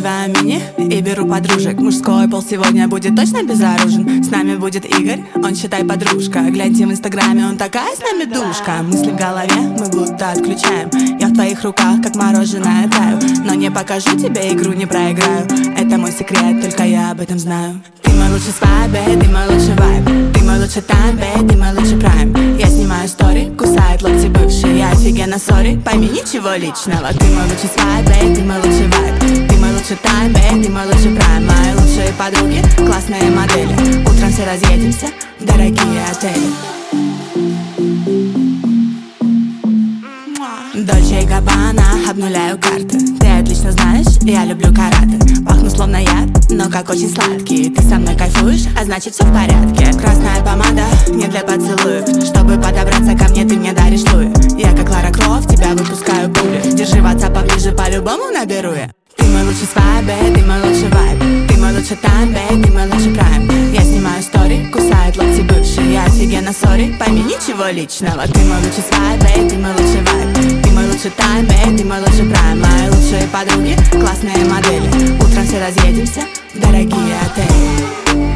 Одеваю мини и беру подружек. Мужской пол сегодня будет точно безоружен. С нами будет Игорь, он считай подружка. Гляньте в инстаграме, он такая с нами душка. Мысли в голове мы будто отключаем. Я в твоих руках, как мороженое, таю. Но не покажу тебе игру, не проиграю. Это мой секрет, только я об этом знаю. Ты мой лучший свайб, ты мой лучший вайб. Ты мой лучший тайм, ты мой лучший прайм. Я снимаю стори, кусает локти бывший. Я офигенно сори, пойми, ничего личного. Ты мой лучший свайб, ты мой лучший вайб. Ты мой лучший тайм, ты мой лучший прайм. Мои лучшие подруги, классные модели. Утром все разъедемся в дорогие отели. Дольче и Габбана, обнуляю карты. Ты отлично знаешь, я люблю карате. Пахну словно яд, но как очень сладкий. Ты со мной кайфуешь, а значит все в порядке. Красная помада не для поцелуев. Чтобы подобраться ко мне, ты мне даришь луи. Я как Лара Крофт, тебя выпускаю пули. Держи WhatsApp поближе, по-любому наберу я. Ты мой лучший свайб, ты мой лучший вайб. Ты мой лучший тайм, ты мой лучший прайм. Я снимаю стори, кусает локти бывший. Я офигенно сори, пойми, ничего личного. Ты мой лучший свайб, ты мой лучший вайб. Ты мой лучший тайм, ты мой лучший прайм. Мои лучшие подруги, классные модели. Утром все разъедемся в дорогие отели.